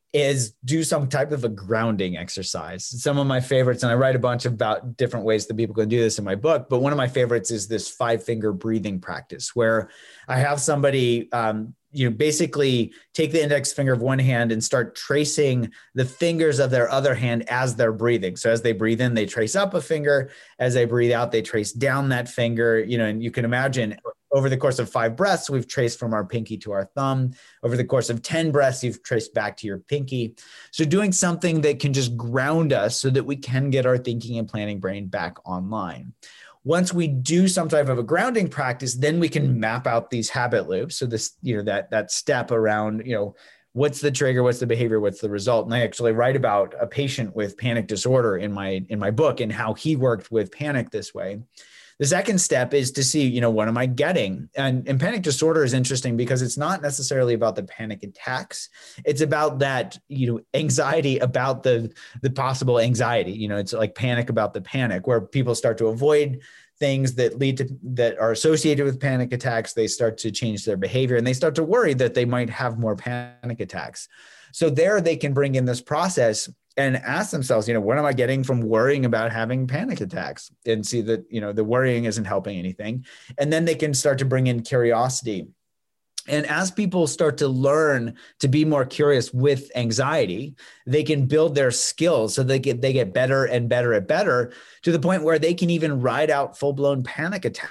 is do some type of a grounding exercise. Some of my favorites, and I write a bunch about different ways that people can do this in my book, but one of my favorites is this 5-finger breathing practice where I have somebody, basically take the index finger of one hand and start tracing the fingers of their other hand as they're breathing. So as they breathe in, they trace up a finger. As they breathe out, they trace down that finger, and you can imagine over the course of 5 breaths, we've traced from our pinky to our thumb. Over the course of 10 breaths, you've traced back to your pinky. So doing something that can just ground us so that we can get our thinking and planning brain back online. Once we do some type of a grounding practice, then we can map out these habit loops. So this, that step around, what's the trigger, what's the behavior, what's the result? And I actually write about a patient with panic disorder in my book and how he worked with panic this way. The second step is to see, what am I getting? And panic disorder is interesting because it's not necessarily about the panic attacks. It's about that, anxiety about the possible anxiety. It's like panic about the panic, where people start to avoid things that are associated with panic attacks. They start to change their behavior and they start to worry that they might have more panic attacks. So there they can bring in this process and ask themselves, what am I getting from worrying about having panic attacks? And see that, the worrying isn't helping anything. And then they can start to bring in curiosity. And as people start to learn to be more curious with anxiety, they can build their skills so they get better and better and better to the point where they can even ride out full-blown panic attacks.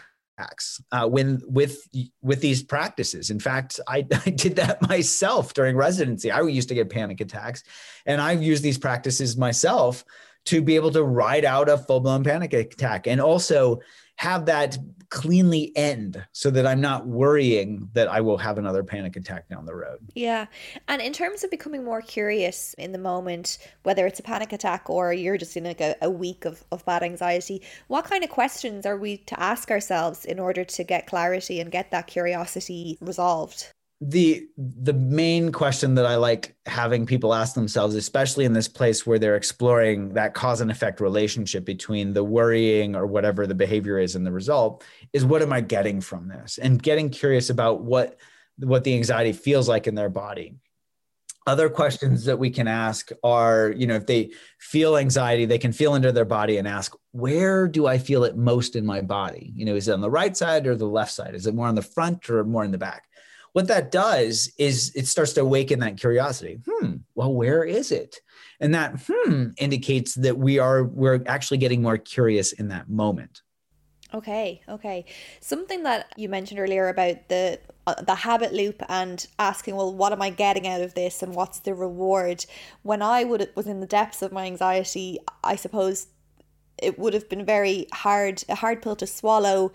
With these practices. In fact, I did that myself during residency. I used to get panic attacks, and I've used these practices myself to be able to ride out a full-blown panic attack and also have that cleanly end so that I'm not worrying that I will have another panic attack down the road. Yeah. And in terms of becoming more curious in the moment, whether it's a panic attack or you're just in like a week of bad anxiety, what kind of questions are we to ask ourselves in order to get clarity and get that curiosity resolved? The main question that I like having people ask themselves, especially in this place where they're exploring that cause and effect relationship between the worrying or whatever the behavior is and the result, is what am I getting from this? And getting curious about what the anxiety feels like in their body. Other questions that we can ask are, if they feel anxiety, they can feel into their body and ask, where do I feel it most in my body? Is it on the right side or the left side? Is it more on the front or more in the back? What that does is it starts to awaken that curiosity. Well, where is it? And that indicates that we're actually getting more curious in that moment. Okay. Something that you mentioned earlier about the habit loop and asking, well, what am I getting out of this and what's the reward? When I was in the depths of my anxiety, I suppose it would have been a hard pill to swallow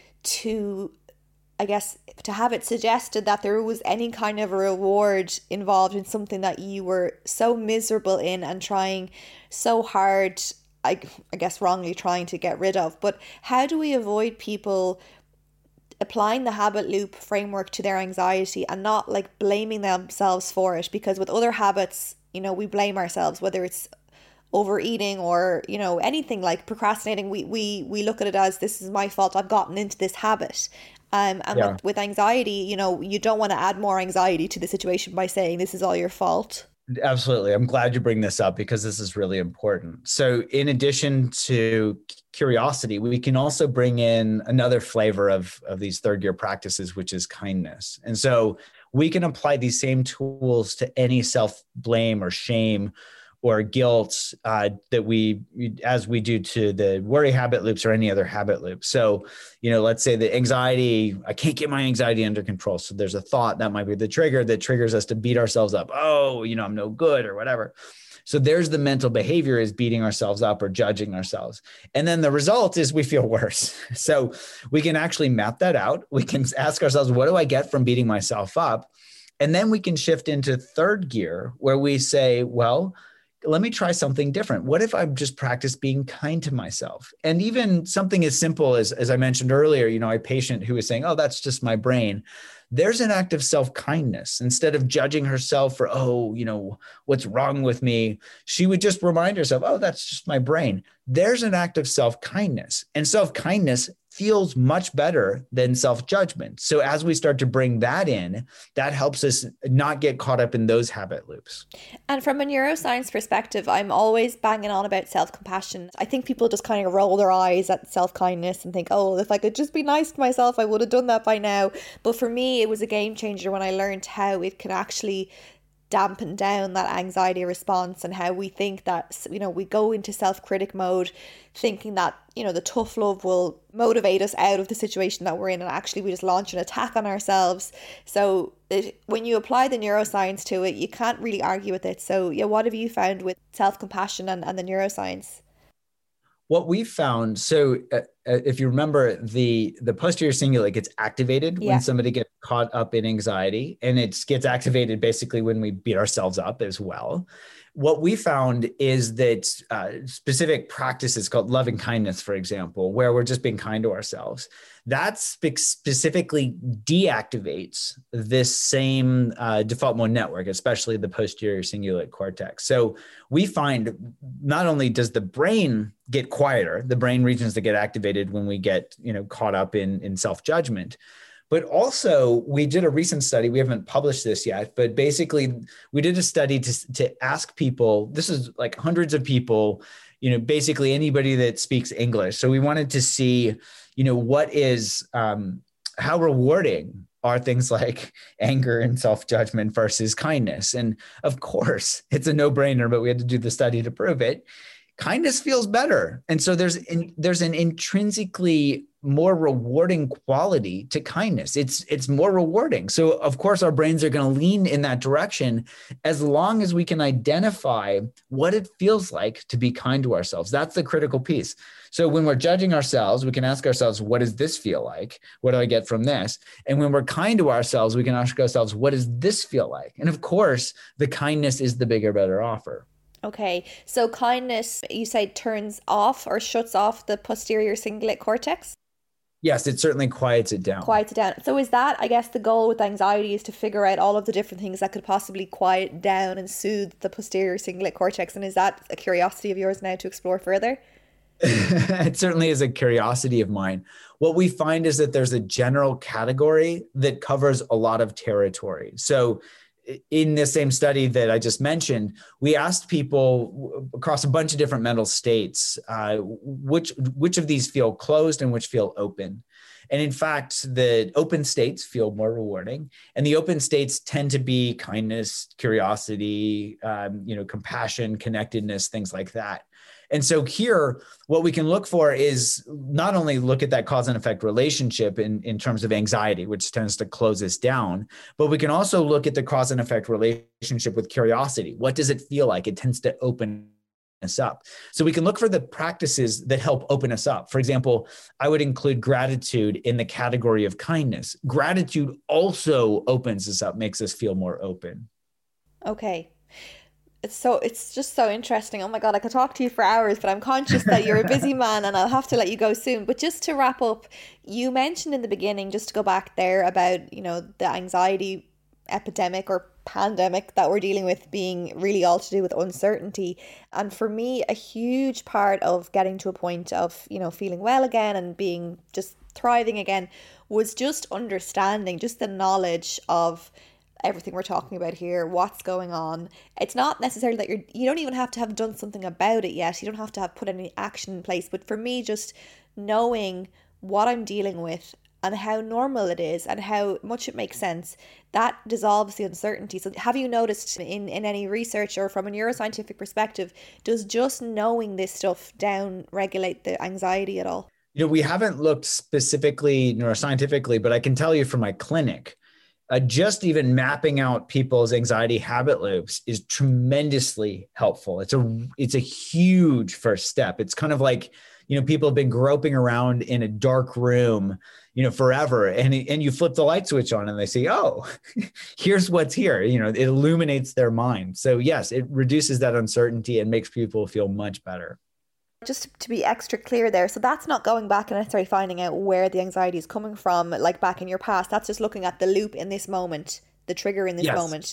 to have it suggested that there was any kind of a reward involved in something that you were so miserable in and trying so hard, I guess wrongly trying to get rid of. But how do we avoid people applying the habit loop framework to their anxiety and not like blaming themselves for it? Because with other habits, we blame ourselves, whether it's overeating or, anything like procrastinating. We look at it as, this is my fault, I've gotten into this habit. With anxiety, you don't want to add more anxiety to the situation by saying this is all your fault. Absolutely. I'm glad you bring this up because this is really important. So in addition to curiosity, we can also bring in another flavor of these third gear practices, which is kindness. And so we can apply these same tools to any self-blame or shame or guilt as we do to the worry habit loops or any other habit loop. So, let's say the anxiety, I can't get my anxiety under control. So there's a thought that might be the trigger that triggers us to beat ourselves up. Oh, I'm no good or whatever. So there's the mental behavior is beating ourselves up or judging ourselves. And then the result is we feel worse. So we can actually map that out. We can ask ourselves, what do I get from beating myself up? And then we can shift into third gear where we say, well, let me try something different. What if I just practice being kind to myself? And even something as simple as I mentioned earlier, a patient who was saying, oh, that's just my brain. There's an act of self-kindness. Instead of judging herself for, what's wrong with me, she would just remind herself, oh, that's just my brain. There's an act of self-kindness. And self-kindness feels much better than self-judgment. So as we start to bring that in, that helps us not get caught up in those habit loops. And from a neuroscience perspective, I'm always banging on about self-compassion. I think people just kind of roll their eyes at self-kindness and think, oh, if I could just be nice to myself, I would have done that by now. But for me, it was a game changer when I learned how it can actually dampen down that anxiety response, and how we think that, you know, we go into self-critic mode thinking that, you know, the tough love will motivate us out of the situation that we're in, and actually we just launch an attack on ourselves. So when you apply the neuroscience to it, you can't really argue with it. So yeah, what have you found with self-compassion and the neuroscience? What we found, so if you remember, the posterior cingulate gets activated when somebody gets caught up in anxiety, and it gets activated basically when we beat ourselves up as well. What we found is that specific practices called loving kindness, for example, where we're just being kind to ourselves, that specifically deactivates this same default mode network, especially the posterior cingulate cortex. So we find not only does the brain get quieter, the brain regions that get activated when we get, you know, caught up in self-judgment, but also we did a recent study, we haven't published this yet, but basically we did a study to ask people, this is like hundreds of people, you know, basically anybody that speaks English. So we wanted to see, you know, what is, how rewarding are things like anger and self-judgment versus kindness? And of course, it's a no-brainer, but we had to do the study to prove it. Kindness feels better. And so there's an intrinsically more rewarding quality to kindness. It's more rewarding. So of course our brains are going to lean in that direction as long as we can identify what it feels like to be kind to ourselves. That's the critical piece. So when we're judging ourselves, we can ask ourselves, what does this feel like? What do I get from this? And when we're kind to ourselves, we can ask ourselves, what does this feel like? And of course, the kindness is the bigger, better offer. Okay, so kindness, you say, turns off or shuts off the posterior cingulate cortex? Yes, it certainly quiets it down. Quiets it down. So is that, I guess, the goal with anxiety, is to figure out all of the different things that could possibly quiet down and soothe the posterior cingulate cortex? And is that a curiosity of yours now to explore further? It certainly is a curiosity of mine. What we find is that there's a general category that covers a lot of territory. So in the same study that I just mentioned, we asked people across a bunch of different mental states, which of these feel closed and which feel open. And in fact, the open states feel more rewarding, and the open states tend to be kindness, curiosity, compassion, connectedness, things like that. And so here, what we can look for is not only look at that cause and effect relationship in terms of anxiety, which tends to close us down, but we can also look at the cause and effect relationship with curiosity. What does it feel like? It tends to open us up. So we can look for the practices that help open us up. For example, I would include gratitude in the category of kindness. Gratitude also opens us up, makes us feel more open. Okay. It's just so interesting. Oh my God, I could talk to you for hours, but I'm conscious that you're a busy man and I'll have to let you go soon. But just to wrap up, you mentioned in the beginning, just to go back there, about, you know, the anxiety epidemic or pandemic that we're dealing with being really all to do with uncertainty. And for me, a huge part of getting to a point of, you know, feeling well again and being just thriving again was just understanding, just the knowledge of everything we're talking about here, what's going on. It's not necessarily that you don't even have to have done something about it yet. You don't have to have put any action in place. But for me, just knowing what I'm dealing with and how normal it is and how much it makes sense, that dissolves the uncertainty. So have you noticed in any research or from a neuroscientific perspective, does just knowing this stuff down regulate the anxiety at all? You know, we haven't looked specifically neuroscientifically, but I can tell you from my clinic, just even mapping out people's anxiety habit loops is tremendously helpful. It's a huge first step. It's kind of like, you know, people have been groping around in a dark room, you know, forever. And you flip the light switch on and they say, oh, here's what's here. You know, it illuminates their mind. So yes, it reduces that uncertainty and makes people feel much better. Just to be extra clear there, so that's not going back and necessarily finding out where the anxiety is coming from, like back in your past. That's just looking at the loop in this moment, the trigger in this moment.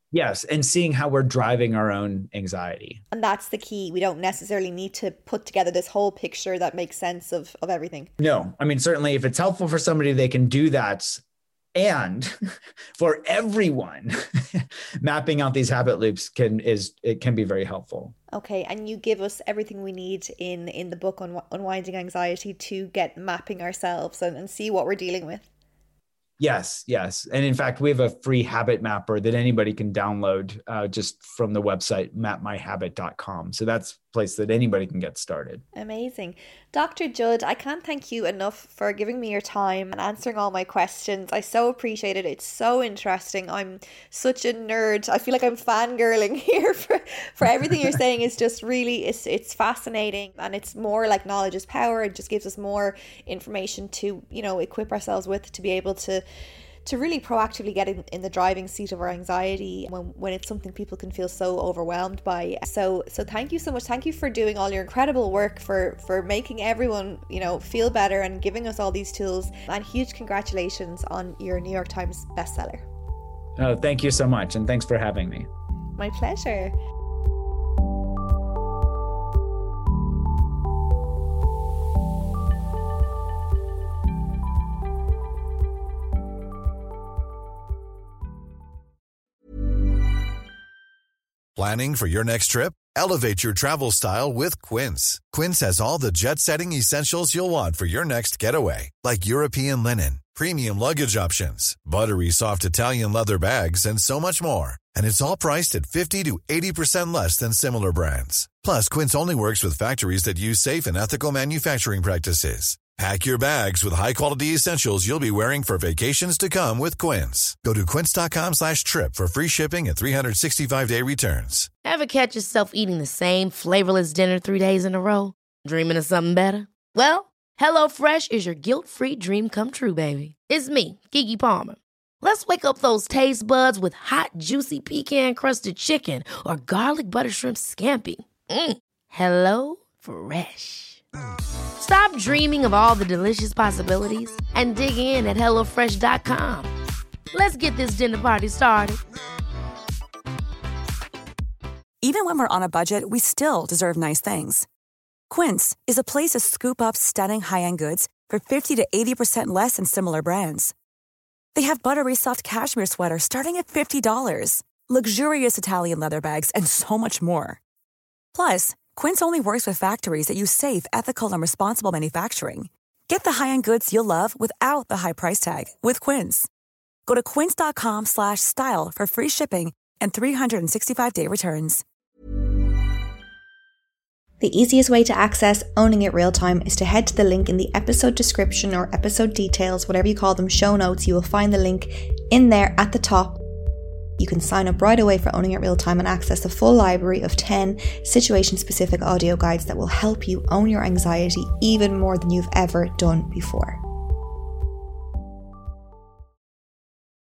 Yes. And seeing how we're driving our own anxiety. And that's the key. We don't necessarily need to put together this whole picture that makes sense of everything. No, I mean, certainly if it's helpful for somebody, they can do that. And for everyone, mapping out these habit loops can be very helpful. Okay, and you give us everything we need in the book on Unwinding Anxiety to get mapping ourselves and see what we're dealing with. Yes. And in fact, we have a free habit mapper that anybody can download just from the website, mapmyhabit.com. So that's a place that anybody can get started. Amazing. Dr. Judd, I can't thank you enough for giving me your time and answering all my questions. I so appreciate it. It's so interesting. I'm such a nerd. I feel like I'm fangirling here for everything you're saying. Is just really, it's fascinating, and it's more like knowledge is power. It just gives us more information to, equip ourselves with to be able to really proactively get in the driving seat of our anxiety when it's something people can feel so overwhelmed by. So thank you so much. Thank you for doing all your incredible work for making everyone, feel better and giving us all these tools. And huge congratulations on your New York Times bestseller. Oh, thank you so much. And thanks for having me. My pleasure. Planning for your next trip? Elevate your travel style with Quince. Quince has all the jet-setting essentials you'll want for your next getaway, like European linen, premium luggage options, buttery soft Italian leather bags, and so much more. And it's all priced at 50 to 80% less than similar brands. Plus, Quince only works with factories that use safe and ethical manufacturing practices. Pack your bags with high-quality essentials you'll be wearing for vacations to come with Quince. Go to quince.com/trip for free shipping and 365-day returns. Ever catch yourself eating the same flavorless dinner 3 days in a row? Dreaming of something better? Well, HelloFresh is your guilt-free dream come true, baby. It's me, Keke Palmer. Let's wake up those taste buds with hot, juicy pecan-crusted chicken or garlic butter shrimp scampi. Hello Fresh. Stop dreaming of all the delicious possibilities and dig in at HelloFresh.com. Let's get this dinner party started. Even when we're on a budget, we still deserve nice things. Quince is a place to scoop up stunning high-end goods for 50 to 80% less than similar brands. They have buttery soft cashmere sweaters starting at $50, luxurious Italian leather bags, and so much more. Plus, Quince only works with factories that use safe, ethical, and responsible manufacturing. Get the high-end goods you'll love without the high price tag with Quince. Go to quince.com/style for free shipping and 365-day returns. The easiest way to access Owning It Real Time is to head to the link in the episode description or episode details, whatever you call them, show notes. You will find the link in there at the top. You can sign up right away for Owning It Real Time and access a full library of 10 situation-specific audio guides that will help you own your anxiety even more than you've ever done before.